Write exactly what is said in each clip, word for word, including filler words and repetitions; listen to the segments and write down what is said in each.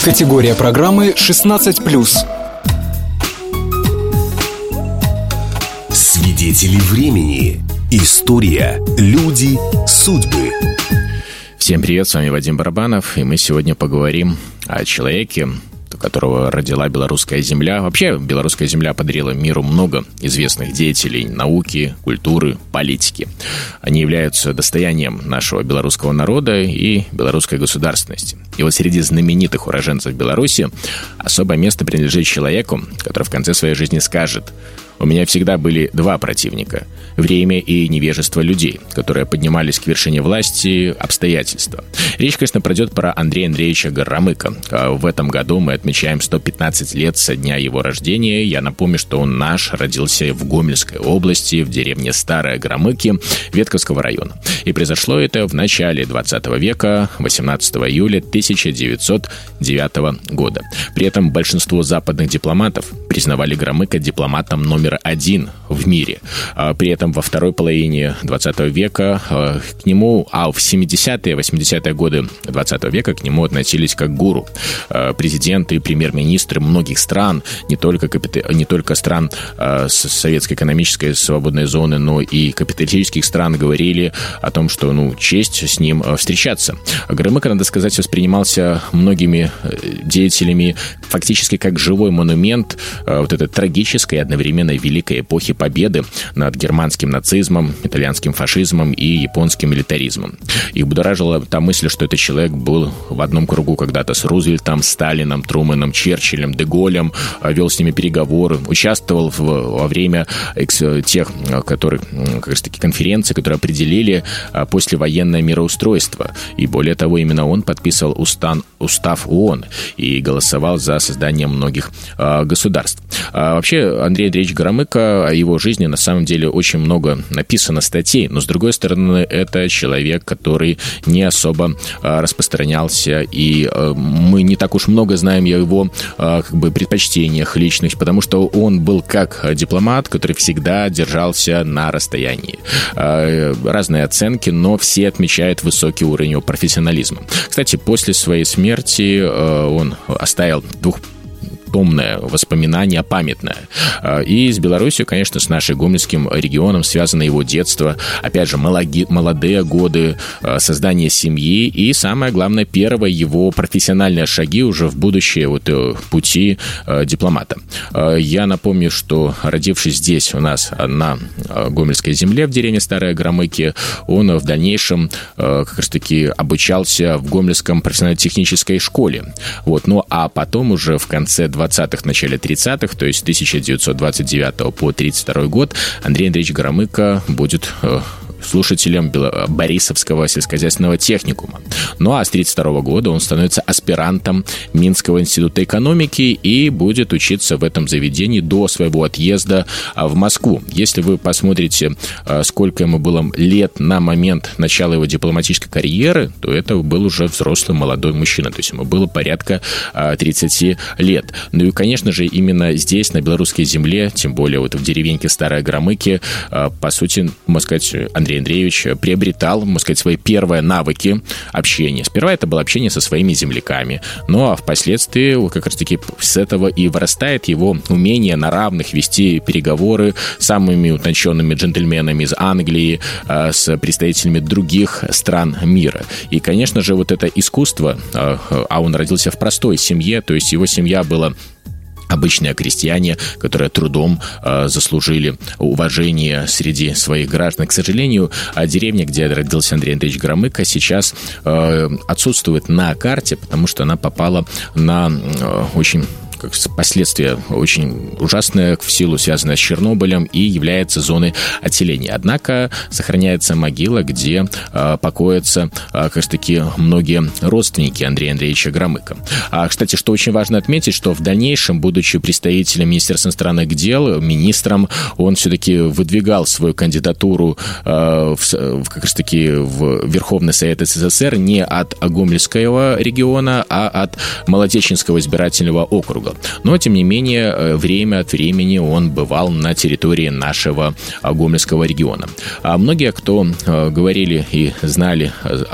Категория программы шестнадцать плюс. Свидетели времени. История, люди, судьбы. Всем привет, с вами Вадим Барабанов, и мы сегодня поговорим о человеке, которого родила белорусская земля. Вообще, белорусская земля подарила миру много известных деятелей науки, культуры, политики. Они являются достоянием нашего белорусского народа и белорусской государственности. И вот среди знаменитых уроженцев Беларуси особое место принадлежит человеку, который в конце своей жизни скажет: «У меня всегда были два противника – время и невежество людей, которые поднимались к вершине власти, обстоятельства». Речь, конечно, пройдет про Андрея Андреевича Горомыка. В этом году мы отмечаем сто пятнадцать лет со дня его рождения. Я напомню, что он наш, родился в Гомельской области, в деревне Старые Громыки Ветковского района. И произошло это в начале двадцатого века, восемнадцатого июля тысяча девятьсот девятого года. При этом большинство западных дипломатов признавали Горомыка дипломатом номер один в мире. При этом во второй половине двадцатого века к нему, а в семидесятые, восьмидесятые годы двадцатого века к нему относились как к гуру. Президенты и премьер-министры многих стран, не только, капита... не только стран советской экономической свободной зоны, но и капиталистических стран говорили о том, что, ну, честь с ним встречаться. Горомыко, надо сказать, воспринимался многими деятелями фактически как живой монумент вот этой трагической и одновременно великой эпохи победы над германским нацизмом, итальянским фашизмом и японским милитаризмом. Их будоражила та мысль, что этот человек был в одном кругу когда-то с Рузвельтом, Сталином, Трумэном, Черчиллем, де Голлем, вел с ними переговоры, участвовал в, во время тех, которые, как раз таки, конференций, которые определили послевоенное мироустройство. И более того, именно он подписывал устан, устав ООН и голосовал за создание многих а, государств. А, вообще, Андрей Андреевич Горомыко, о его жизни на самом деле очень много написано статей, но, с другой стороны, это человек, который не особо а, распространялся, и а, мы не так уж много знаем о его а, как бы предпочтениях личных, потому что он был как дипломат, который всегда держался на расстоянии. А, разные оценки, но все отмечают высокий уровень его профессионализма. Кстати, после своей смерти а, он оставил двух томное воспоминание, памятное. И с Беларусью, конечно, с нашим гомельским регионом связано его детство, опять же, молоди, молодые годы, создание семьи и, самое главное, первые его профессиональные шаги уже в будущее вот, пути дипломата. Я напомню, что, родившись здесь у нас на Гомельской земле, в деревне Старые Громыки, он в дальнейшем как раз-таки обучался в Гомельском профессионально-технической школе. Вот. Ну, а потом уже в конце двадцатых, начале тридцатых, то есть с тысяча девятьсот двадцать девятого по тридцать второй год, Андрей Андреевич Горомыко будет э, слушателем Борисовского сельскохозяйственного техникума. Ну а с тридцать второго года он становится аспирантом Минского института экономики и будет учиться в этом заведении до своего отъезда в Москву. Если вы посмотрите, сколько ему было лет на момент начала его дипломатической карьеры, то это был уже взрослый молодой мужчина, то есть ему было порядка тридцати лет. Ну и, конечно же, именно здесь, на белорусской земле, тем более вот в деревеньке Старые Громыки, по сути, можно сказать, Андрей Андреевич приобретал, можно сказать, свои первые навыки общения. Сперва это было общение со своими земляками, ну а впоследствии как раз-таки с этого и вырастает его умение на равных вести переговоры с самыми утонченными джентльменами из Англии, с представителями других стран мира. И, конечно же, вот это искусство, а он родился в простой семье, то есть его семья была обычные крестьяне, которые трудом э, заслужили уважение среди своих граждан. К сожалению, деревня, где родился Андрей Андреевич Горомыко, сейчас э, отсутствует на карте, потому что она попала на э, очень... как последствия очень ужасные в силу, связанные с Чернобылем, и является зоной отселения. Однако сохраняется могила, где э, покоятся э, как раз таки многие родственники Андрея Андреевича Горомыко. А, кстати, что очень важно отметить, что в дальнейшем, будучи представителем Министерства иностранных дел, министром, он все-таки выдвигал свою кандидатуру э, в, в, как раз таки в Верховный Совет СССР не от Гомельского региона, а от Молодеченского избирательного округа. было. Но, тем не менее, время от времени он бывал на территории нашего Гомельского региона. А многие, кто говорили и знали,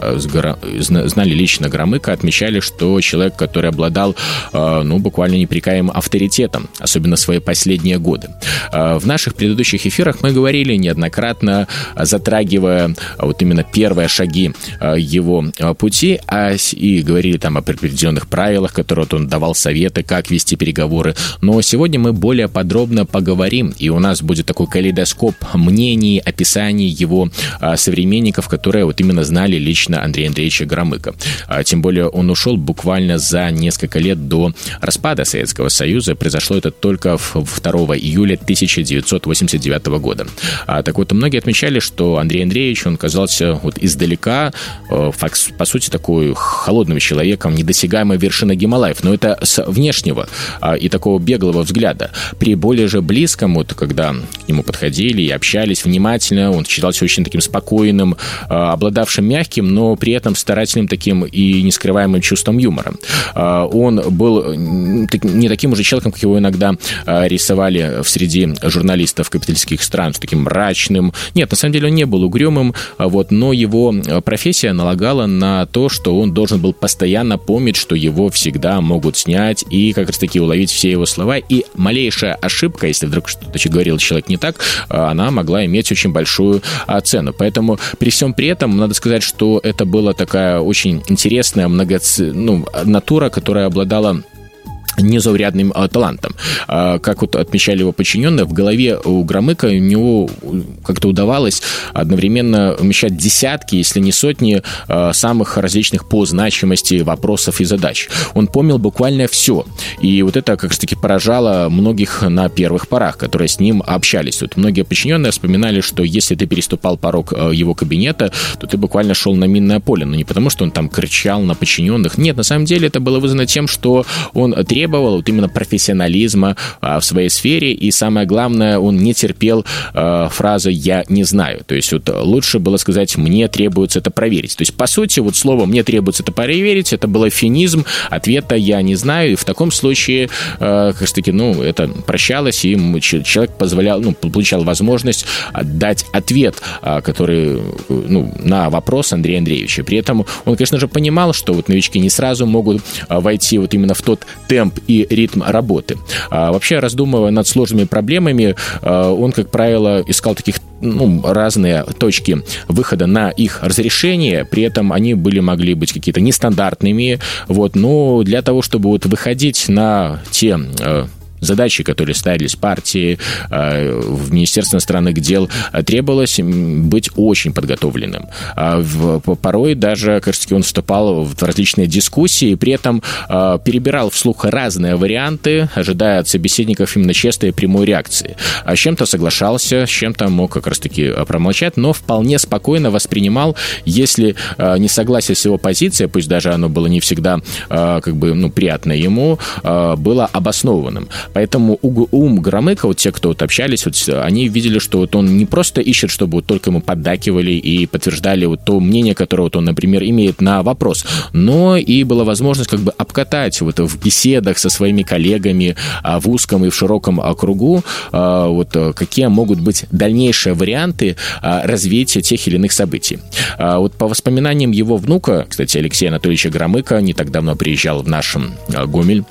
знали лично Громыка, отмечали, что человек, который обладал, ну, буквально непрекаянным авторитетом, особенно в свои последние годы. В наших предыдущих эфирах мы говорили неоднократно, затрагивая вот именно первые шаги его пути, а и говорили там о определенных правилах, которые вот он давал советы, как вести переговоры. Но сегодня мы более подробно поговорим, и у нас будет такой калейдоскоп мнений, описаний его современников, которые вот именно знали лично Андрея Андреевича Громыка. Тем более он ушел буквально за несколько лет до распада Советского Союза. Произошло это только второго июля тысяча девятьсот восемьдесят девятого года. А, так вот, многие отмечали, что Андрей Андреевич, он казался вот издалека, э, по сути, такой холодным человеком, недосягаемой вершиной Гималаев, но это с внешнего а, и такого беглого взгляда. При более же близком, вот, когда к нему подходили и общались внимательно, он считался очень таким спокойным, а, обладавшим мягким, но при этом старательным таким и нескрываемым чувством юмора. А, он был не таким уже человеком, как его иногда а, рисовали в среди журналистов капиталистских стран, с таким мрачным. Нет, на самом деле он не был угрюмым, вот, но его профессия налагала на то, что он должен был постоянно помнить, что его всегда могут снять и как раз-таки уловить все его слова, и малейшая ошибка, если вдруг что-то говорил человек не так, она могла иметь очень большую цену. Поэтому при всем при этом надо сказать, что это была такая очень интересная многоц... ну, натура, которая обладала незаурядным а, талантом. А, как вот отмечали его подчиненные, в голове у Громыка у него как-то удавалось одновременно вмещать десятки, если не сотни, а, самых различных по значимости вопросов и задач. Он помнил буквально все. И вот это как раз-таки поражало многих на первых порах, которые с ним общались. Вот многие подчиненные вспоминали, что если ты переступал порог его кабинета, то ты буквально шел на минное поле. Но не потому, что он там кричал на подчиненных. Нет, на самом деле это было вызвано тем, что он требовал требовал вот именно профессионализма а, в своей сфере, и самое главное, он не терпел а, фразы «я не знаю». То есть вот лучше было сказать «мне требуется это проверить». То есть, по сути, вот слово «мне требуется это проверить» это был эвфемизм ответа «я не знаю», и в таком случае, а, как таки, ну, это прощалось, и человек позволял, ну, получал возможность дать ответ, а, который, ну, на вопрос Андрея Андреевича. При этом он, конечно же, понимал, что вот новички не сразу могут а, войти вот именно в тот темп и ритм работы. А, вообще, раздумывая над сложными проблемами, а, он, как правило, искал таких, ну, разные точки выхода на их разрешение, при этом они были, могли быть какие-то нестандартными, вот, но для того, чтобы вот выходить на те задачи, которые ставились партии, в Министерстве иностранных дел, требовалось быть очень подготовленным. Порой даже, кажется, он вступал в различные дискуссии, при этом перебирал вслух разные варианты, ожидая от собеседников именно честной и прямой реакции. С чем-то соглашался, с чем-то мог как раз-таки промолчать, но вполне спокойно воспринимал, если несогласие с его позицией, пусть даже оно было не всегда как бы, ну, приятно ему, было обоснованным. Поэтому ум Громыка, вот те, кто вот общались, вот, они видели, что вот он не просто ищет, чтобы вот только ему поддакивали и подтверждали вот то мнение, которое вот он, например, имеет на вопрос, но и была возможность как бы обкатать вот в беседах со своими коллегами в узком и в широком кругу вот какие могут быть дальнейшие варианты развития тех или иных событий. Вот по воспоминаниям его внука, кстати, Алексея Анатольевича Громыка, не так давно приезжал в наш Гомель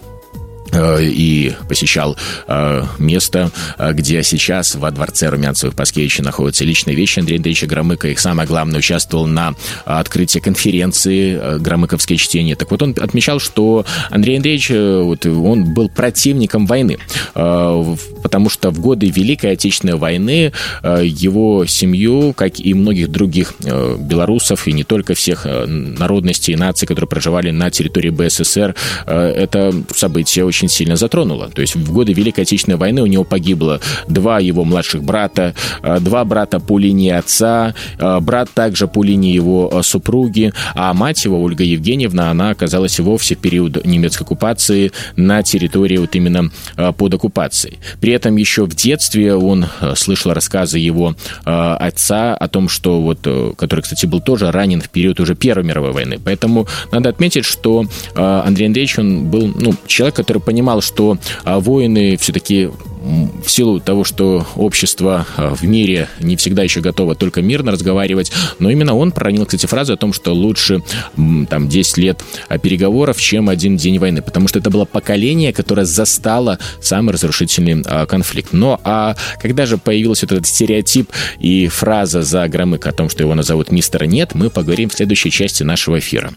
и посещал э, место, где сейчас во дворце Румянцевых-Паскевича находятся личные вещи Андрея Андреевича Громыка. Их самое главное, участвовал на открытии конференции «Громыковские чтения». Так вот, он отмечал, что Андрей Андреевич, вот, он был противником войны, э, потому что в годы Великой Отечественной войны э, его семью, как и многих других э, белорусов, и не только всех э, народностей и наций, которые проживали на территории БССР, э, это событие очень сильно затронуло. То есть в годы Великой Отечественной войны у него погибло два его младших брата, два брата по линии отца, брат также по линии его супруги, а мать его, Ольга Евгеньевна, она оказалась вовсе в период немецкой оккупации на территории вот именно под оккупацией. При этом еще в детстве он слышал рассказы его отца о том, что вот, который, кстати, был тоже ранен в период уже Первой мировой войны. Поэтому надо отметить, что Андрей Андреевич, он был, ну, человек, который понимал, что войны все-таки в силу того, что общество в мире не всегда еще готово только мирно разговаривать, но именно он проронил, кстати, фразу о том, что лучше там десять лет переговоров, чем один день войны, потому что это было поколение, которое застало самый разрушительный конфликт. Но а когда же появился этот стереотип и фраза за Громыко о том, что его назовут мистер Нет, мы поговорим в следующей части нашего эфира.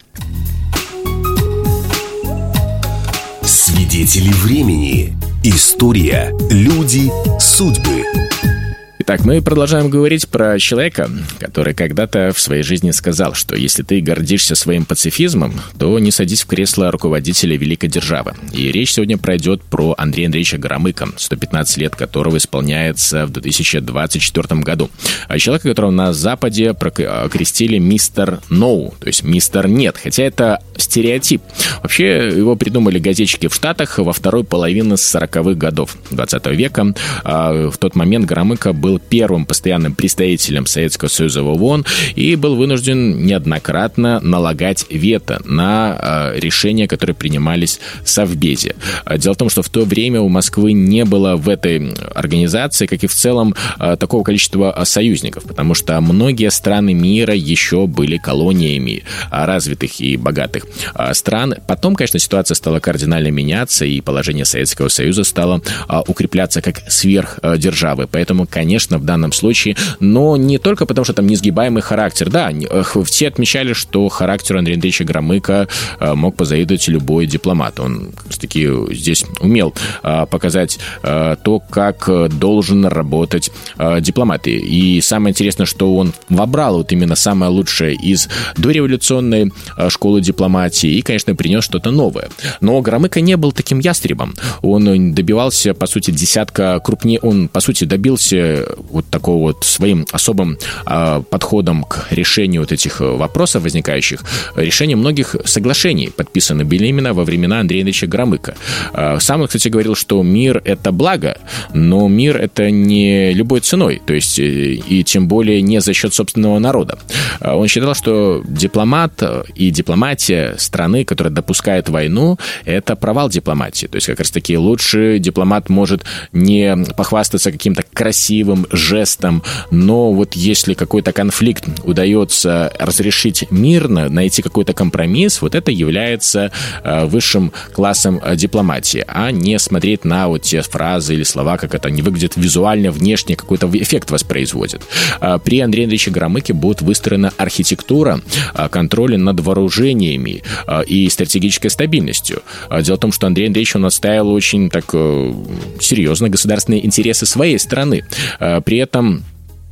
Свидетели времени. История, люди, судьбы. Итак, мы продолжаем говорить про человека, который когда-то в своей жизни сказал, что если ты гордишься своим пацифизмом, то не садись в кресло руководителя великой державы. И речь сегодня пройдет про Андрея Андреевича Громыко, сто пятнадцать лет которого исполняется в две тысячи двадцать четвёртом году. А человека, которого на Западе окрестили мистер Ноу, то есть мистер Нет, хотя это стереотип. Вообще его придумали газетчики в Штатах во второй половине сороковых годов двадцатого века. В тот момент Громыко был первым постоянным представителем Советского Союза в ООН и был вынужден неоднократно налагать вето на э, решения, которые принимались в Совбезе. Дело в том, что в то время у Москвы не было в этой организации, как и в целом, э, такого количества союзников, потому что многие страны мира еще были колониями развитых и богатых э, стран. Потом, конечно, ситуация стала кардинально меняться, и положение Советского Союза стало э, укрепляться как сверхдержавы. Поэтому, конечно, в данном случае, но не только потому, что там несгибаемый характер. Да, все отмечали, что характеру Андрея Андреевича Громыко мог позавидовать любой дипломат. Он, кстати, здесь умел показать то, как должен работать дипломат. И самое интересное, что он вобрал вот именно самое лучшее из дореволюционной школы дипломатии и, конечно, принес что-то новое. Но Громыко не был таким ястребом. Он добивался, по сути, десятка крупнее... Он, по сути, добился вот такого вот своим особым э, подходом к решению вот этих вопросов возникающих, решение многих соглашений подписаны были именно во времена Андрея Андреевича Громыко. Э, сам он, кстати, говорил, что мир — это благо, но мир — это не любой ценой, то есть э, и тем более не за счет собственного народа. Э, он считал, что дипломат и дипломатия страны, которая допускает войну, это провал дипломатии. То есть как раз-таки лучше дипломат может не похвастаться каким-то красивым жестом, но вот если какой-то конфликт удается разрешить мирно, найти какой-то компромисс, вот это является э, высшим классом э, дипломатии, а не смотреть на вот те фразы или слова, как это не выглядит визуально, внешне, какой-то эффект воспроизводит. Э, при Андрее Андреевиче Громыке будет выстроена архитектура э, контроля над вооружениями э, и стратегической стабильностью. Э, дело в том, что Андрей Андреевич, он отстаивал очень так э, серьезно государственные интересы своей страны. Э, При этом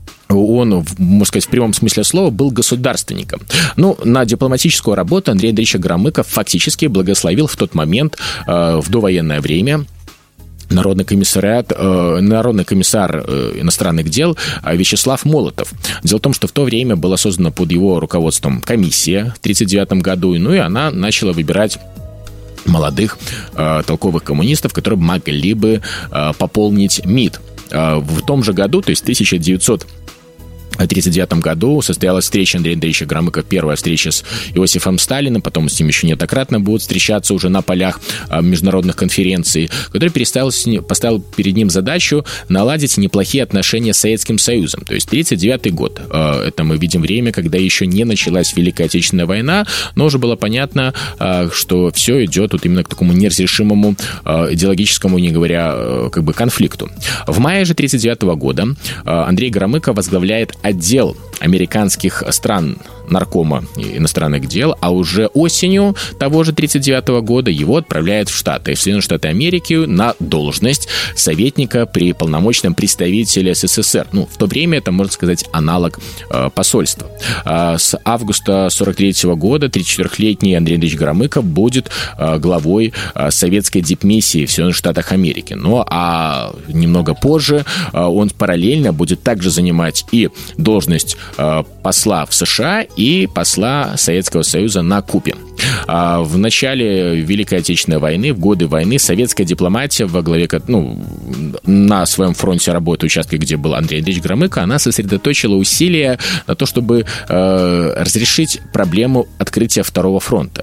он, можно сказать, в прямом смысле слова, был государственником. Ну, на дипломатическую работу Андрей Андреевич Громыко фактически благословил в тот момент, э, в довоенное время, Народный комиссариат, э, народный комиссар э, иностранных дел Вячеслав Молотов. Дело в том, что в то время была создана под его руководством комиссия в тысяча девятьсот тридцать девятом году, ну и она начала выбирать молодых э, толковых коммунистов, которые могли бы э, пополнить МИД. Э, в том же году, то есть в тысяча девятьсот тридцать девятом году состоялась встреча Андрея Андреевича Громыко, первая встреча с Иосифом Сталиным, потом с ним еще неоднократно будут встречаться уже на полях международных конференций, который поставил перед ним задачу наладить неплохие отношения с Советским Союзом. То есть тридцать девятый год. Это мы видим время, когда еще не началась Великая Отечественная война, но уже было понятно, что все идет вот именно к такому неразрешимому идеологическому, не говоря, как бы конфликту. В мае же тридцать девятого года Андрей Громыко возглавляет отдел американских стран наркома иностранных дел, а уже осенью того же тридцать девятого года его отправляют в Штаты, в Соединенные Штаты Америки на должность советника при полномочном представителе СССР. Ну, в то время это, можно сказать, аналог э, посольства. Э, с августа сорок третьего года тридцатичетырёхлетний Андрей Андреевич Громыко будет э, главой э, советской дипмиссии в Соединенных Штатах Америки. Ну, а немного позже э, он параллельно будет также занимать и должность э, посла в США и посла Советского Союза на Кубе. В начале Великой Отечественной войны, в годы войны, советская дипломатия во главе, ну, на своем фронте работы, участке, где был Андрей Андреевич Громыко, она сосредоточила усилия на то, чтобы э, разрешить проблему открытия второго фронта.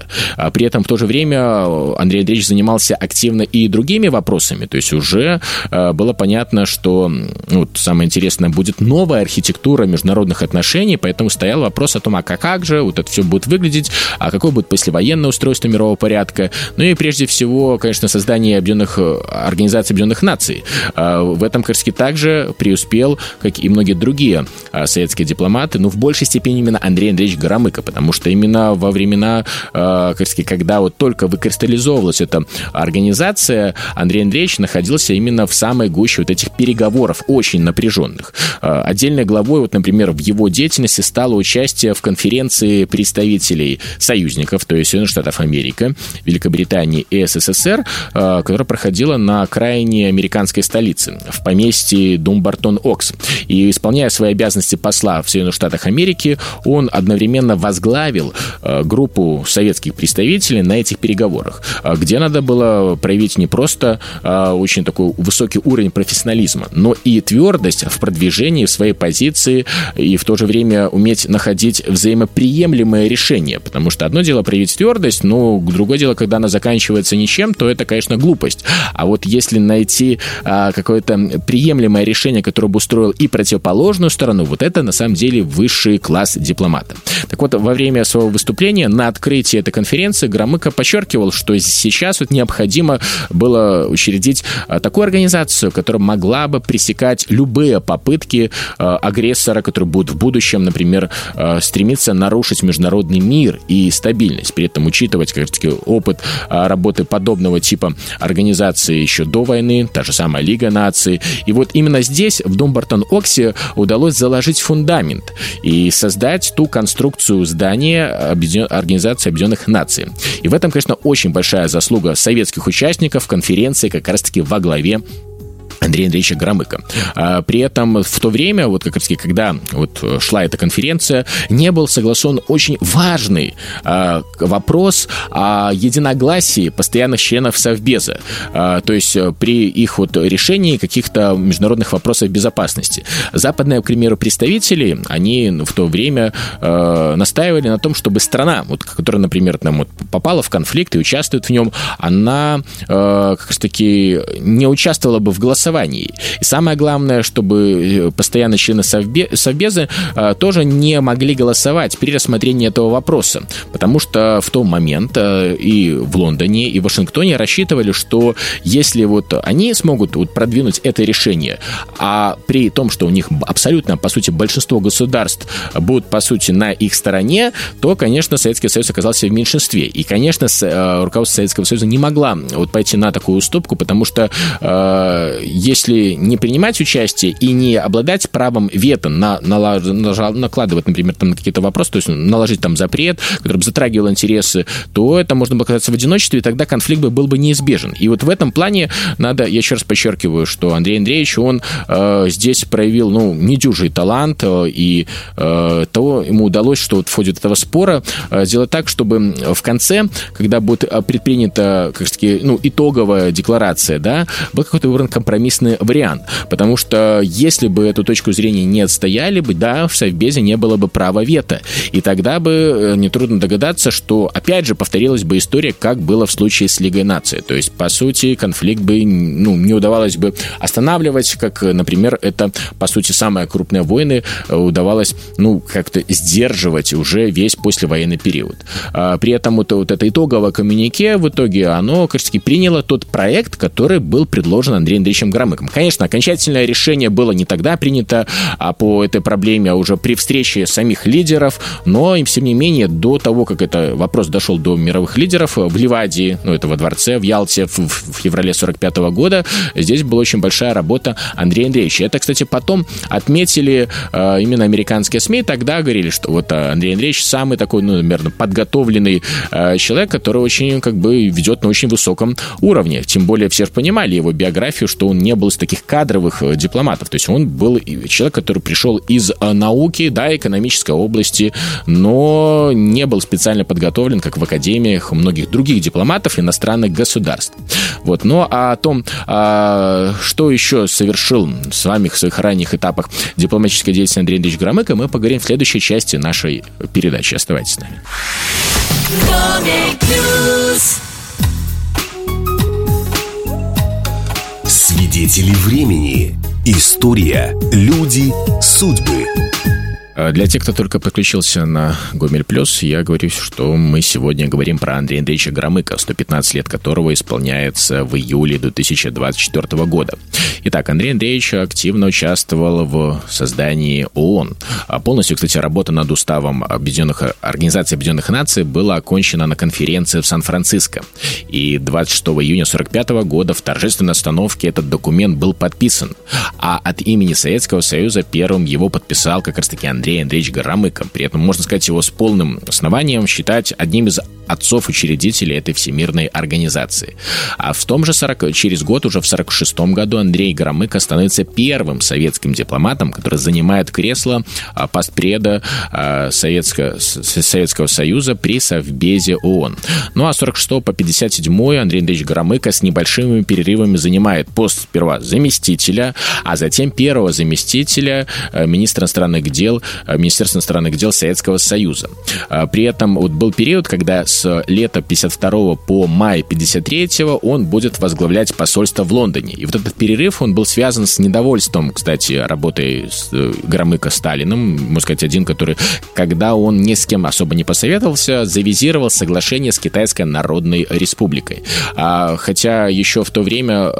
При этом в то же время Андрей Андреевич занимался активно и другими вопросами. То есть уже было понятно, что ну, вот самое интересное, будет новая архитектура международных отношений, поэтому стоял вопрос о том, а как же вот это все будет выглядеть, а какое будет послевоенное устройство мирового порядка. Ну и прежде всего, конечно, создание Объединенных Организаций Объединенных Наций. В этом, кажется, также преуспел, как и многие другие советские дипломаты, но в большей степени именно Андрей Андреевич Громыко, потому что именно во времена, кажется, когда вот только выкристаллизовывалась эта организация, Андрей Андреевич находился именно в самой гуще вот этих переговоров, очень напряженных. Отдельной главой, вот, например, в его деятельности стало участие в конференции представителей союзников, то есть Соединенных Штатов Америки, Великобритании и СССР, которая проходила на окраине американской столицы, в поместье Думбартон-Окс. И, исполняя свои обязанности посла в Соединенных Штатах Америки, он одновременно возглавил группу советских представителей на этих переговорах, где надо было проявить не просто очень такой высокий уровень профессионализма, но и твердость в продвижении своей позиции и в то же время уметь находить взаимоприемлемые решения, потому что одно дело проявить твердость, но другое дело, когда она заканчивается ничем, то это, конечно, глупость. А вот если найти а, какое-то приемлемое решение, которое бы устроило и противоположную сторону, вот это на самом деле высший класс дипломата. Так вот, во время своего выступления на открытии этой конференции Громыко подчеркивал, что сейчас вот необходимо было учредить а, такую организацию, которая могла бы пресекать любые попытки а, агрессора, который будет в будущем, например, а, стремиться нарушить международный мир и стабильность. При этом учитывать, как раз-таки, опыт а, работы подобного типа организации еще до войны, та же самая Лига наций. И вот именно здесь, в Думбартон-Оксе, удалось заложить фундамент и создать ту конструкцию здания Организации Объединенных Наций. И в этом, конечно, очень большая заслуга советских участников конференции, как раз-таки во главе Андрея Андреевича Громыко. А, при этом в то время, вот как раз когда вот шла эта конференция, не был согласован очень важный а, вопрос о единогласии постоянных членов Совбеза. А, то есть при их вот решении каких-то международных вопросов безопасности. Западные, к примеру, представители, они в то время а, настаивали на том, чтобы страна, вот, которая, например, там, вот, попала в конфликт и участвует в нем, она а, как раз таки не участвовала бы в голосовании. И самое главное, чтобы постоянно члены Совбеза а, тоже не могли голосовать при рассмотрении этого вопроса, потому что в тот момент а, и в Лондоне, и в Вашингтоне рассчитывали, что если вот они смогут вот продвинуть это решение, а при том, что у них абсолютно, по сути, большинство государств будут, по сути, на их стороне, то, конечно, Советский Союз оказался в меньшинстве. И, конечно, с, а, руководство Советского Союза не могла вот пойти на такую уступку, потому что а, если не принимать участие и не обладать правом вето на, на, на, накладывать, например, там, на какие-то вопросы, то есть наложить там запрет, который бы затрагивал интересы, то это можно было оказаться в одиночестве, и тогда конфликт бы был бы неизбежен. И вот в этом плане надо, я еще раз подчеркиваю, что Андрей Андреевич, он э, здесь проявил, ну, недюжий талант, э, и э, того ему удалось, что вот в ходе этого спора э, сделать так, чтобы в конце, когда будет предпринята, как сказать, ну, итоговая декларация, да, был какой-то выбран компромиссный вариант, потому что если бы эту точку зрения не отстояли бы, да, в Совбезе не было бы права вето, и тогда бы нетрудно догадаться, что опять же повторилась бы история, как было в случае с Лигой наций, то есть, по сути, конфликт бы, ну, не удавалось бы останавливать, как, например, это, по сути, самые крупные войны удавалось, ну, как-то сдерживать уже весь послевоенный период. При этом вот, вот это итоговое коммюнике в итоге, оно, кажется, приняло тот проект, который был предложен Андреем Андреевичем Громыком. Конечно, окончательное решение было не тогда принято а по этой проблеме, а уже при встрече самих лидеров, но, тем не менее, до того, как этот вопрос дошел до мировых лидеров в Ливадии, ну, это во дворце в Ялте в, в феврале сорок пятого года, здесь была очень большая работа Андрея Андреевича. Это, кстати, потом отметили э, именно американские СМИ, тогда говорили, что вот Андрей Андреевич самый такой, ну, наверное, подготовленный э, человек, который очень, как бы, ведет на очень высоком уровне. Тем более, все же понимали его биографию, что он не был из таких кадровых дипломатов. То есть он был человек, который пришел из науки, да, экономической области, но не был специально подготовлен, как в академиях многих других дипломатов иностранных государств. Вот. Ну, а о том, а, что еще совершил с вами в своих ранних этапах дипломатической деятельности Андрей Андреевич Громыко, мы поговорим в следующей части нашей передачи. Оставайтесь с нами. Свидетели времени. История, люди, судьбы. Для тех, кто только подключился на Гомель Плюс, я говорю, что мы сегодня говорим про Андрея Андреевича Громыка, сто пятнадцать лет которого исполняется в июле две тысячи двадцать четвёртого года. Итак, Андрей Андреевич активно участвовал в создании ООН. Полностью, кстати, работа над уставом Объединенных, Организации Объединенных Наций была окончена на конференции в Сан-Франциско. И двадцать шестого июня сорок пятого года в торжественной остановке этот документ был подписан. А от имени Советского Союза первым его подписал как раз-таки Андрей Андрей Андреевич Громыко. При этом можно сказать его с полным основанием считать одним из отцов-учредителей этой всемирной организации. А в том же сорок через год, уже в сорок шестом году, Андрей Громыко становится первым советским дипломатом, который занимает кресло постпреда Советского, Советского Союза при Совбезе ООН. Ну а с сорок шестого по пятьдесят седьмой Андрей Андреевич Громыко с небольшими перерывами занимает пост сперва заместителя, а затем первого заместителя министра иностранных дел Министерства иностранных дел Советского Союза. При этом вот был период, когда с лета пятьдесят второго по май пятьдесят третьего он будет возглавлять посольство в Лондоне. И вот этот перерыв, он был связан с недовольством, кстати, работой с Громыко Сталиным, можно сказать, один, который, когда он ни с кем особо не посоветовался, завизировал соглашение с Китайской Народной Республикой. А, хотя еще в то время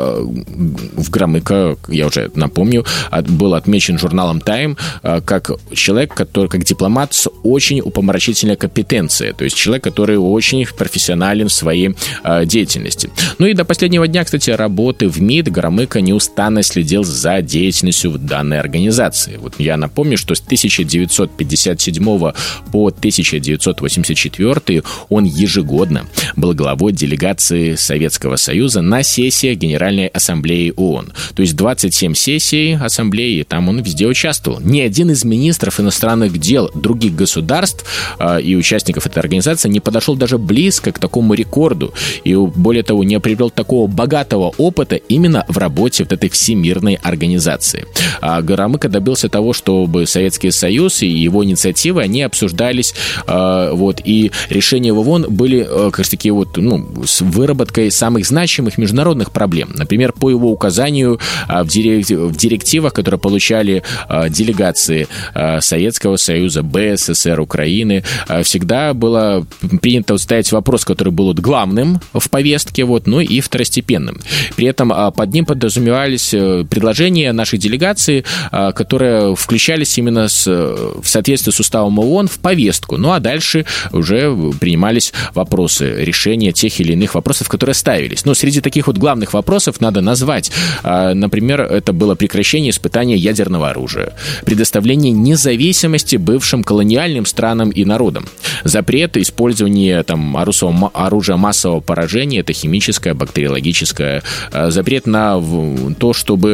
в Громыко, я уже напомню, был отмечен журналом Time как человек, который, как дипломат с очень упомрачительной компетенцией, то есть человек, который очень профессионален в своей э, деятельности. Ну и до последнего дня, кстати, работы в МИД Громыко неустанно следил за деятельностью данной организации. Вот я напомню, что с тысяча девятьсот пятьдесят седьмого по тысяча девятьсот восемьдесят четвёртый он ежегодно был главой делегации Советского Союза на сессиях Генеральной Ассамблеи ООН. То есть двадцать семь сессий Ассамблеи, там он везде участвовал. Ни один из министров иностранных дел других государств э, и участников этой организации не подошел даже близко к такому рекорду. И, более того, не приобрел такого богатого опыта именно в работе вот этой всемирной организации. А Громыко добился того, чтобы Советский Союз и его инициативы, они обсуждались, э, вот, и решения в ООН были, э, как таки, вот, ну, с выработкой самых значимых международных проблем. Например, по его указанию э, в, директ, в директивах, которые получали э, делегации э, Советского Союза, БССР, Украины, э, всегда было принято вот ставить вопрос, который был вот главным в повестке, вот, ну и второстепенным. При этом э, под ним подразумевались э, предложения нашей делегации, э, которые включались именно с, в соответствии с уставом ООН в повестку. Ну а дальше уже принимались вопросы, решения тех или иных вопросов, которые ставились. Но среди таких вот главных вопросов надо назвать, э, например, это было прекращение испытания ядерного оружия, предоставление независимости бывшим колониальным странам и народам, запрет использования там, оружия массового поражения, это химическое, бактериологическое, запрет на то, чтобы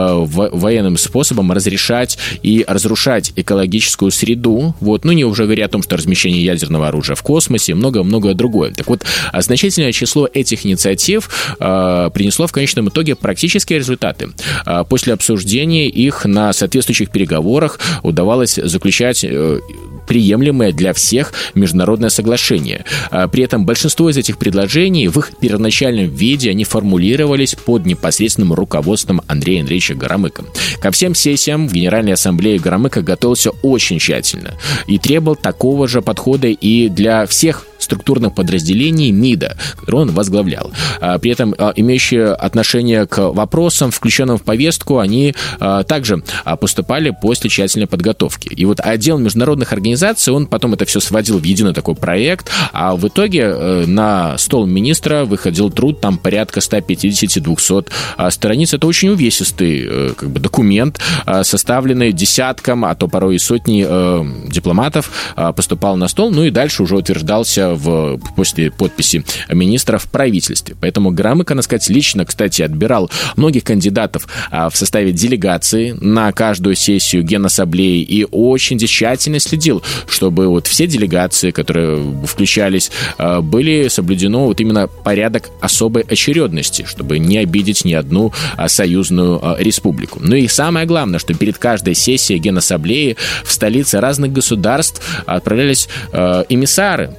военным способом разрешать и разрушать экологическую среду, вот, ну не уже говоря о том, что размещение ядерного оружия в космосе, много-многое другое. Так вот, значительное число этих инициатив э, принесло в конечном итоге практические результаты. Э, после обсуждения их на соответствующих переговорах удавалось заключать э, приемлемое для всех международное соглашение. При этом большинство из этих предложений в их первоначальном виде они формулировались под непосредственным руководством Андрея Андреевича Громыко. Ко всем сессиям в Генеральной Ассамблее Громыко готовился очень тщательно и требовал такого же подхода и для всех структурных подразделений МИДа, которые он возглавлял. При этом имеющие отношение к вопросам, включенным в повестку, они также поступали после тщательной подготовки. И вот отдел международных организаций, он потом это все сводил в единый такой проект, а в итоге на стол министра выходил труд, там порядка сто пятьдесят - двести страниц. Это очень увесистый как бы, документ, составленный десятком, а то порой и сотней дипломатов, поступал на стол, ну и дальше уже утверждался в, после подписи министра в правительстве. Поэтому Громыко, надо сказать, лично, кстати, отбирал многих кандидатов а, в составе делегации на каждую сессию Генассамблеи и очень тщательно следил, чтобы вот все делегации, которые включались, а, были соблюдено вот именно порядок особой очередности, чтобы не обидеть ни одну а, союзную а, республику. Ну и самое главное, что перед каждой сессией Генассамблеи в столице разных государств отправлялись а, эмиссары, представители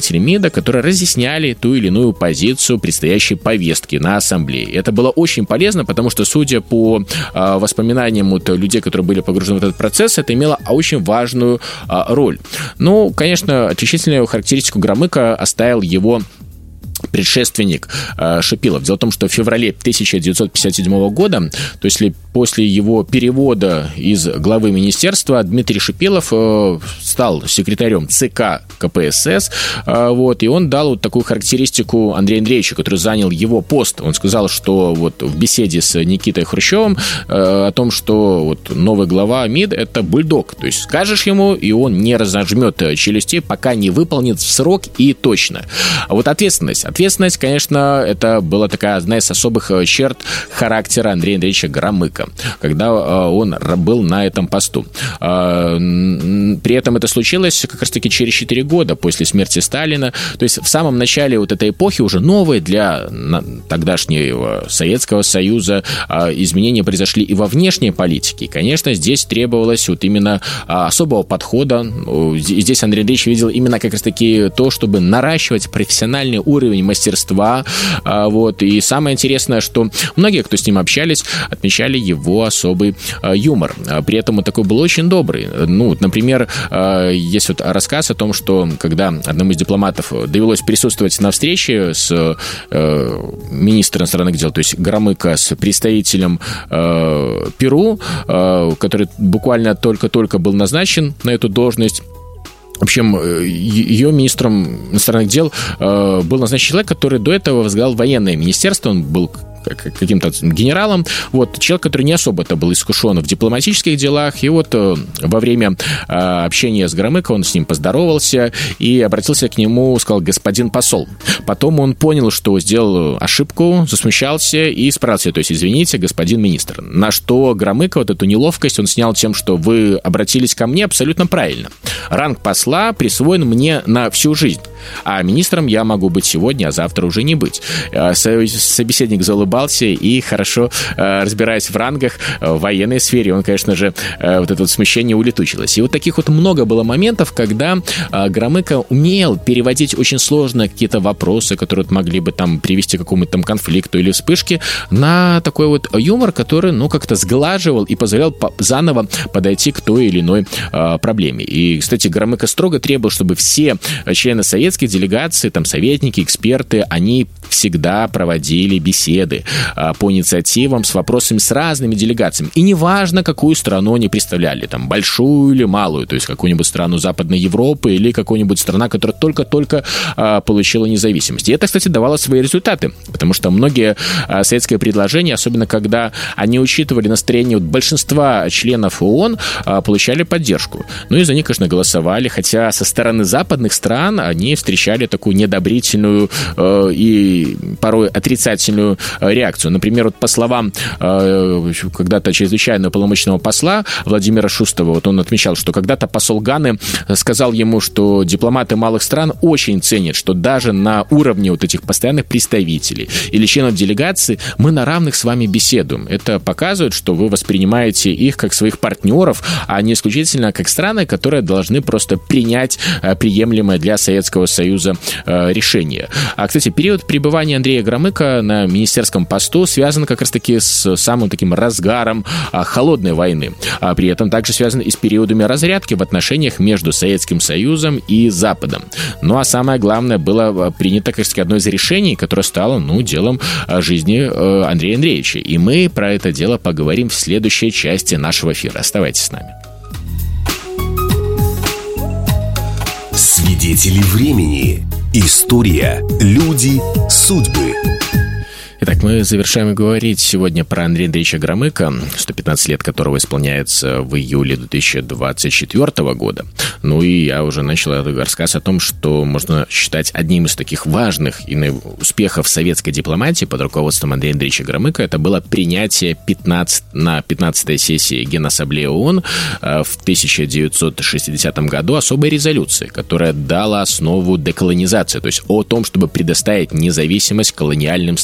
представители МИДа, которые разъясняли ту или иную позицию предстоящей повестки на ассамблее. Это было очень полезно, потому что, судя по э, воспоминаниям вот, людей, которые были погружены в этот процесс, это имело очень важную э, роль. Ну, конечно, отличительную характеристику Громыка оставил его предшественник э, Шипилов. Дело в том, что в феврале тысяча девятьсот пятьдесят седьмого года, то есть после его перевода из главы министерства, Дмитрий Шипилов э, стал секретарем ЦК КПСС, э, вот, и он дал вот такую характеристику Андрею Андреевичу, который занял его пост. Он сказал, что вот в беседе с Никитой Хрущевым э, о том, что вот новый глава МИД – это бульдог, то есть скажешь ему, и он не разожмет челюстей, пока не выполнит в срок и точно. А вот ответственность. Ответственность, конечно, это была такая одна из особых черт характера Андрея Андреевича Громыка, когда он был на этом посту. При этом это случилось как раз-таки через четыре года после смерти Сталина. То есть в самом начале вот этой эпохи, уже новой для тогдашнего Советского Союза, изменения произошли и во внешней политике. И, конечно, здесь требовалось вот именно особого подхода. Здесь Андрей Андреевич видел именно как раз-таки то, чтобы наращивать профессиональный уровень мастерства, вот, и самое интересное, что многие, кто с ним общались, отмечали его особый юмор, при этом он такой был очень добрый. Ну, например, есть вот рассказ о том, что когда одному из дипломатов довелось присутствовать на встрече с министром иностранных дел, то есть Громыко, с представителем Перу, который буквально только-только был назначен на эту должность. В общем, ее министром иностранных дел был назначен человек, который до этого возглавлял военное министерство, он был каким-то генералом, вот, человек, который не особо-то был искушен в дипломатических делах, и вот во время общения с Громыко он с ним поздоровался и обратился к нему, сказал: господин посол. Потом он понял, что сделал ошибку, засмущался и справился, то есть: извините, господин министр. На что Громыко вот эту неловкость он снял тем, что вы обратились ко мне абсолютно правильно. Ранг посла присвоен мне на всю жизнь, а министром я могу быть сегодня, а завтра уже не быть. Собеседник заулыбался и, хорошо э, разбираясь в рангах э, в военной сфере, он, конечно же, э, вот это вот смущение улетучилось. И вот таких вот много было моментов, когда э, Громыко умел переводить очень сложно какие-то вопросы, которые вот могли бы там привести к какому-то там конфликту или вспышке, на такой вот юмор, который, ну, как-то сглаживал и позволял по- заново подойти к той или иной э, проблеме. И, кстати, Громыко строго требовал, чтобы все члены советских делегаций, там, советники, эксперты, они всегда проводили беседы по инициативам с вопросами с разными делегациями. И неважно, какую страну они представляли, там, большую или малую, то есть какую-нибудь страну Западной Европы или какую-нибудь страну, которая только-только а, получила независимость. И это, кстати, давало свои результаты, потому что многие а, советские предложения, особенно когда они учитывали настроение вот большинства членов ООН, а, получали поддержку. Ну и за них, конечно, голосовали, хотя со стороны западных стран они встречали такую недобрительную а, и порой отрицательную реакцию. Например, вот по словам э, когда-то чрезвычайного полномочного посла Владимира Шустова, вот он отмечал, что когда-то посол Ганы сказал ему, что дипломаты малых стран очень ценят, что даже на уровне вот этих постоянных представителей или членов делегации мы на равных с вами беседуем. Это показывает, что вы воспринимаете их как своих партнеров, а не исключительно как страны, которые должны просто принять э, приемлемое для Советского Союза э, решение. А, кстати, период пребывания Андрея Громыка на министерском посту связан как раз-таки с самым таким разгаром а, холодной войны. А при этом также связан и с периодами разрядки в отношениях между Советским Союзом и Западом. Ну а самое главное, было принято как раз-таки одно из решений, которое стало, ну, делом жизни э, Андрея Андреевича. И мы про это дело поговорим в следующей части нашего эфира. Оставайтесь с нами. Свидетели времени. История, люди, судьбы. Итак, мы завершаем говорить сегодня про Андрея Андреевича Громыка, сто пятнадцать лет которого исполняется в июле две тысячи двадцать четвёртого года. Ну и я уже начал этот рассказ о том, что можно считать одним из таких важных успехов советской дипломатии под руководством Андрея Андреевича Громыка. Это было принятие пятнадцать, на пятнадцатой сессии Генассамблеи ООН в тысяча девятьсот шестидесятом году особой резолюции, которая дала основу деколонизации, то есть о том, чтобы предоставить независимость колониальным странам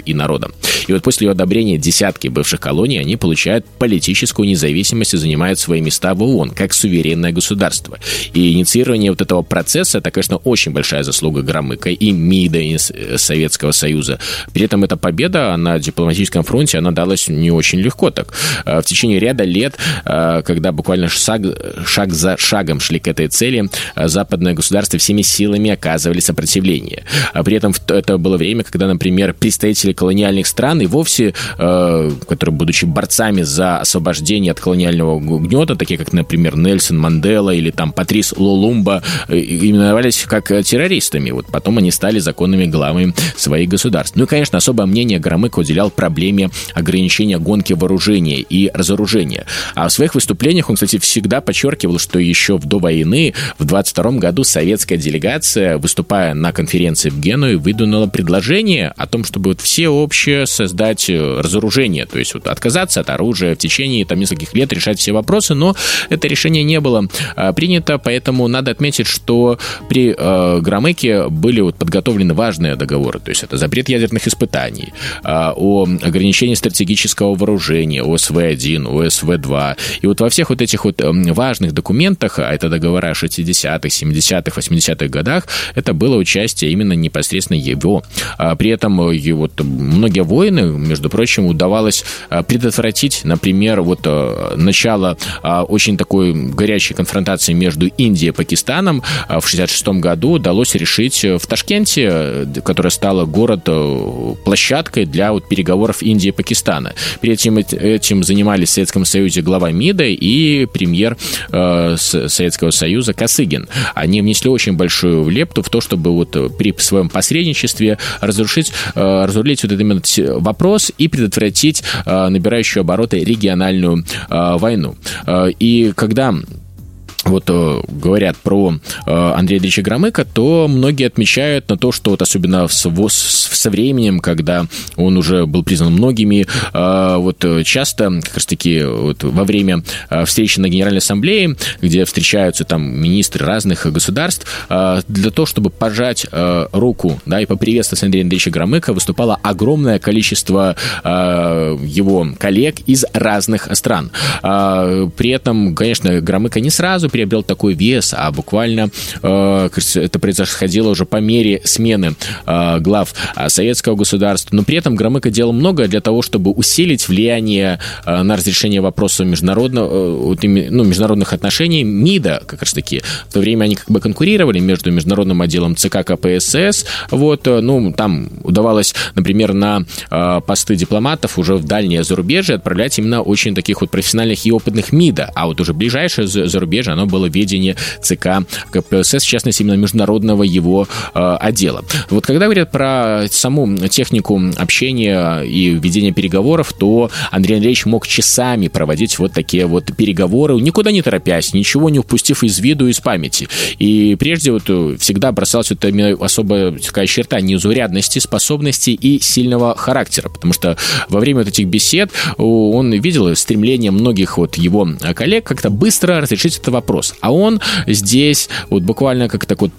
и народом. И вот после одобрения десятки бывших колоний они получают политическую независимость и занимают свои места в ООН, как суверенное государство. И инициирование вот этого процесса, это, конечно, очень большая заслуга Громыка и МИДа, и Советского Союза. При этом эта победа на дипломатическом фронте, она далась не очень легко так. В течение ряда лет, когда буквально шаг, шаг за шагом шли к этой цели, западные государства всеми силами оказывали сопротивление. При этом это было время, когда, например, представители колониальных стран и вовсе, которые, будучи борцами за освобождение от колониального гнета, такие как, например, Нельсон Мандела или там Патрис Лумумба, именовались как террористами. Вот потом они стали законными главами своих государств. Ну и, конечно, особое мнение Громыко уделял проблеме ограничения гонки вооружения и разоружения. А в своих выступлениях он, кстати, всегда подчеркивал, что еще до войны, в двадцать втором году, советская делегация, выступая на конференции в Генуе, выдвинула предложение о том, чтобы вот всеобщее создать разоружение, то есть вот отказаться от оружия, в течение там нескольких лет решать все вопросы, но это решение не было а, принято, поэтому надо отметить, что при а, Громыке были вот подготовлены важные договоры, то есть это запрет ядерных испытаний, а, о ограничении стратегического вооружения, О С В один, О С В два, и вот во всех вот этих вот важных документах, а это договора шестидесятых, семидесятых, восьмидесятых годах, это было участие именно непосредственно его. А, при этом и вот многие войны, между прочим, удавалось предотвратить, например, вот начало очень такой горячей конфронтации между Индией и Пакистаном в шестьдесят шестом году удалось решить в Ташкенте, которая стала город-площадкой для вот переговоров Индии и Пакистана. Перед этим, этим занимались в Советском Союзе глава МИДа и премьер э, Советского Союза Косыгин. Они внесли очень большую лепту в то, чтобы вот при своем посредничестве разрушить, э, разрулить вот этот вопрос и предотвратить э, набирающую обороты региональную э, войну. Э, и когда вот э, говорят про э, Андрея Андреевича Громыка, то многие отмечают на то, что вот особенно в, в, со временем, когда он уже был признан многими, э, вот часто как раз-таки вот, во время э, встречи на Генеральной Ассамблее, где встречаются там министры разных государств, э, для того, чтобы пожать э, руку, да, и поприветствовать Андрея Андреевича Громыка, выступало огромное количество э, его коллег из разных стран. Э, при этом, конечно, Громыко не сразу приобрел такой вес, а буквально э, это происходило уже по мере смены э, глав советского государства. Но при этом Громыко делал многое для того, чтобы усилить влияние э, на разрешение вопросов международного, э, ну, международных отношений МИДа, как раз таки. В то время они как бы конкурировали между международным отделом ЦК ка пэ эс эс. Вот, э, ну, там удавалось, например, на э, посты дипломатов уже в дальнее зарубежье отправлять именно очень таких вот профессиональных и опытных МИДа. А вот уже ближайшее зарубежье, оно было ведение ЦК ка пэ эс эс, в частности, именно международного его э, отдела. Вот когда говорят про саму технику общения и ведения переговоров, то Андрей Андреевич мог часами проводить вот такие вот переговоры, никуда не торопясь, ничего не упустив из виду и из памяти. И прежде вот всегда бросалась вот особая такая черта незаурядности, способности и сильного характера, потому что во время вот этих бесед он видел стремление многих вот его коллег как-то быстро разрешить этот вопрос. А он здесь вот буквально как так вот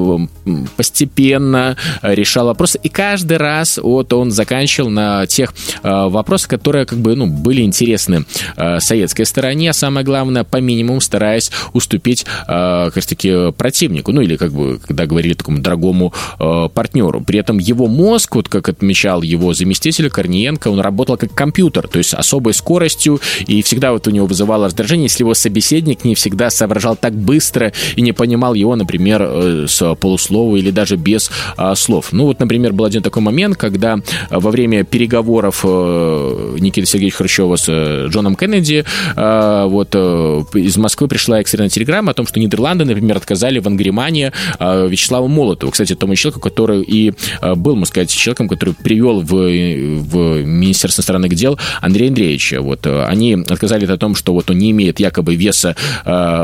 постепенно решал вопросы, и каждый раз вот он заканчивал на тех вопросах, которые как бы, ну, были интересны советской стороне, а самое главное, по минимуму стараясь уступить как раз таки противнику, ну или как бы, когда говорили такому дорогому партнеру. При этом его мозг, вот как отмечал его заместитель Корниенко, он работал как компьютер, то есть с особой скоростью, и всегда вот у него вызывало раздражение, если его собеседник не всегда соображал так быстро и не понимал его, например, с полуслова или даже без а, слов. Ну вот, например, был один такой момент, когда во время переговоров а, Никиты Сергеевича Хрущева с Джоном Кеннеди а, вот а, из Москвы пришла экстренная телеграмма о том, что Нидерланды, например, отказали в Ангримане а, Вячеславу Молотову. Кстати, тому человеку, который и а, был, можно сказать, человеком, который привел в, в Министерство иностранных дел Андрея Андреевича. Вот, они отказали о том, что вот он не имеет якобы веса а,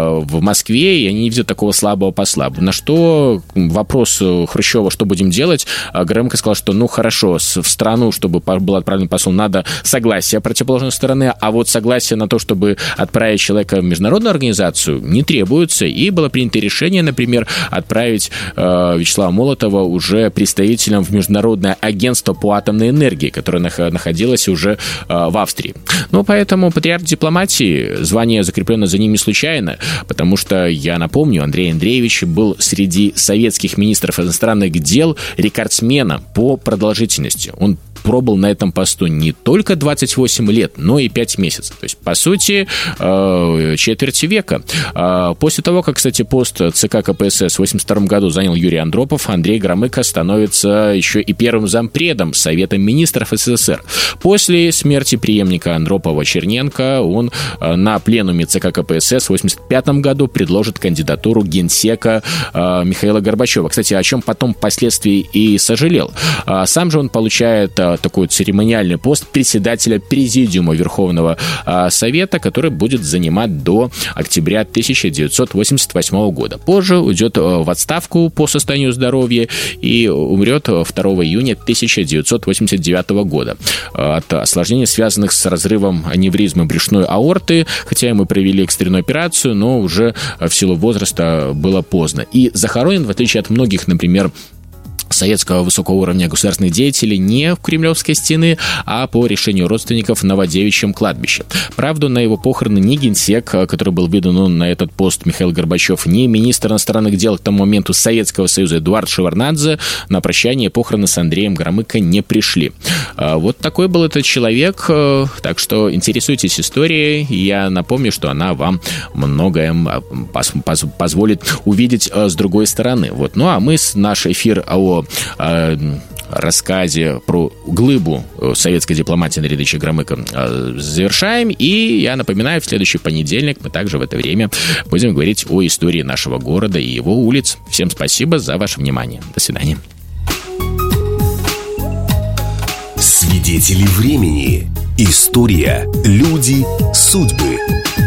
в Москве, и они не видят такого слабого посла. На что вопрос Хрущева, что будем делать, Громыко сказал, что ну хорошо, в страну, чтобы был отправлен посол, надо согласие противоположной стороны, а вот согласие на то, чтобы отправить человека в международную организацию, не требуется, и было принято решение, например, отправить э, Вячеслава Молотова уже представителем в Международное агентство по атомной энергии, которое находилось уже э, в Австрии. Ну, поэтому патриарх дипломатии, звание закреплено за ним не случайно, потому что, я напомню, Андрей Андреевич был среди советских министров иностранных дел рекордсменом по продолжительности. Он пробыл на этом посту не только двадцать восемь лет, но и пять месяцев. То есть, по сути, четверть века. После того, как, кстати, пост ЦК КПСС в восемьдесят втором году занял Юрий Андропов, Андрей Громыко становится еще и первым зампредом Совета министров СССР. После смерти преемника Андропова Черненко он на пленуме ЦК КПСС в восемьдесят пятом году предложит кандидатуру генсека Михаила Горбачева. Кстати, о чем потом впоследствии и сожалел. Сам же он получает такой церемониальный пост председателя Президиума Верховного Совета, который будет занимать до октября тысяча девятьсот восемьдесят восьмого года. Позже уйдет в отставку по состоянию здоровья и умрет второго июня тысяча девятьсот восемьдесят девятого года от осложнений, связанных с разрывом аневризмы брюшной аорты, хотя мы провели экстренную операцию, но уже в силу возраста было поздно. И захоронен, в отличие от многих, например, советского высокого уровня государственных деятелей, не в Кремлевской стены, а по решению родственников на Новодевичьем кладбище. Правда, на его похороны ни генсек, который был выдан на этот пост, Михаил Горбачев, ни министр иностранных дел к тому моменту Советского Союза Эдуард Шеварднадзе на прощание и похороны с Андреем Громыко не пришли. Вот такой был этот человек, так что интересуйтесь историей. Я напомню, что она вам многое позволит увидеть с другой стороны. Вот. Ну а мы наш эфир о О рассказе про глыбу советской дипломатии Андрея Ильича Громыко завершаем. И я напоминаю, в следующий понедельник мы также в это время будем говорить о истории нашего города и его улиц. Всем спасибо за ваше внимание. До свидания. Свидетели времени. История, люди, судьбы.